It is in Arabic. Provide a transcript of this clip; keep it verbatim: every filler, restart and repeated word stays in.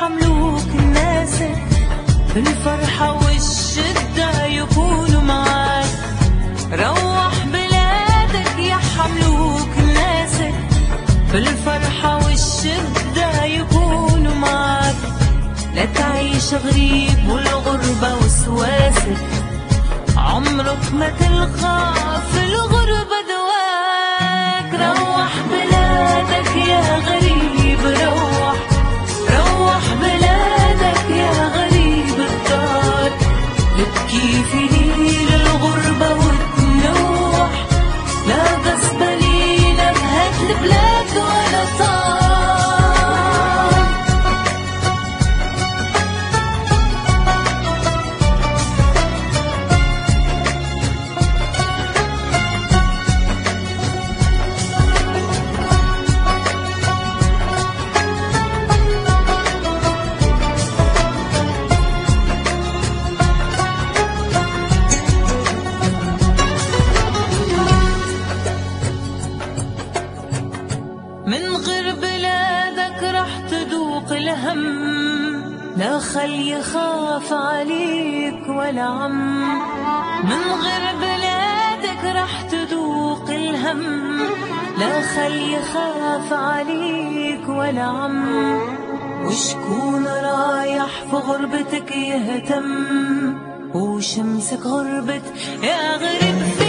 يحملوك ناسك، بالفرحة والشدة يكونوا معاك. روح بلادك يحملوك ناسك، بالفرحة والشدة يكونوا معاك. لا تعيش غريب والغربة وسواسك، عمرك ما تلقى في الغربة دواك. روح بلادك يا غريب، روح روح بلادك يا غريب الدار. تبكي في ليل الغربة وتنوح، لا غصب لينا بهاد البلاد ولا طار. من غير بلادك رح تذوق الهم، لا خل يخاف عليك ولا عم. من غير بلادك رح تذوق الهم، لا خل يخاف عليك ولا عم. وشكون رايح في غربتك يهتم، وشمسك غربت يا غريب.